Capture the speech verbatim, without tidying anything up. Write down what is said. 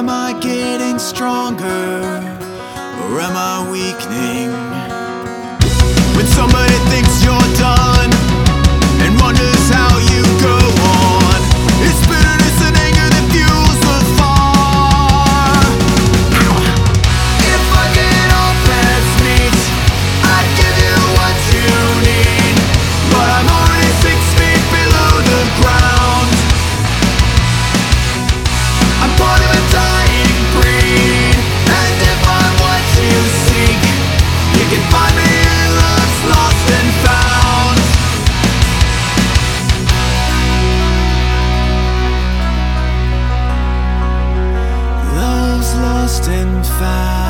Am I getting stronger, or am I weakening? When somebody thinks you're done and wonders how you go on, it's bitterness and anger that fuels the fire. If I get all past meat, I'd give you what you need, but I'm already six feet below the ground. I'm part of a dying breed, and if I'm what you seek, you can find me in love's lost and found. Love's lost and found.